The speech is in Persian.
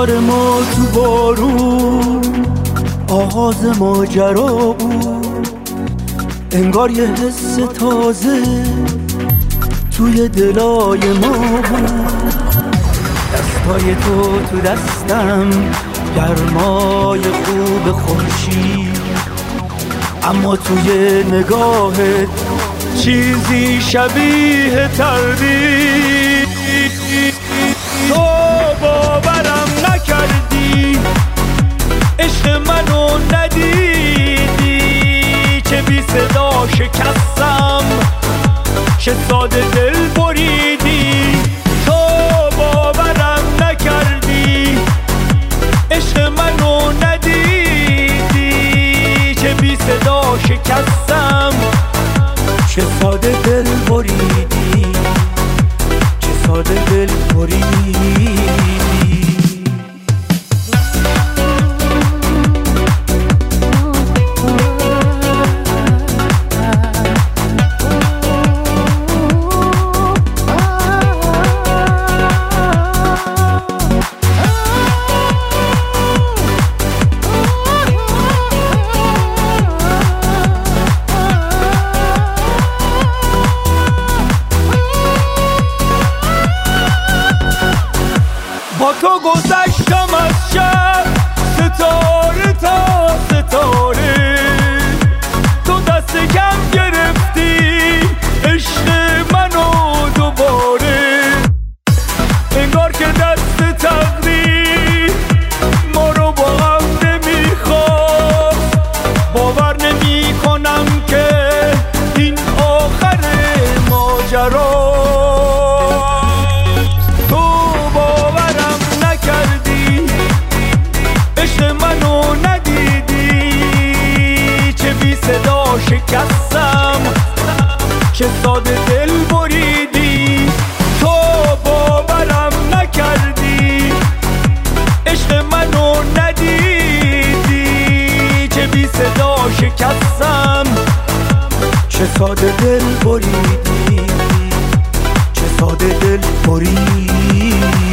رفتار ما تو بارون آغاز ماجرا بود، انگار یه حس تازه توی دلای ما بود. دستای تو دستم، گرمای خوب خورشید، اما توی نگاهت چیزی شبیه تردید. تو باورم نکردی، عشق منو ندیدی، چه بی صدا شکستم، چه ساده دل بریدی. تو باورم نکردی، عشق منو ندیدی، چه بی صدا شکستم، چه ساده دل بریدی، چه ساده دل بریدی. با تو گذشتم از شب، ستاره تا ستاره، تو دست کم گرفتی عشق منو دوباره. انگار که دست تقدیر ما رو با هم نمیخواست، باور نمی کنم که این آخر ماجرا. شکستم، چه ساده دل بریدی. تو باورم نکردی، عشق منو ندیدی، چه بی صدا شکستم، چه ساده دل بریدی، چه ساده دل بریدی.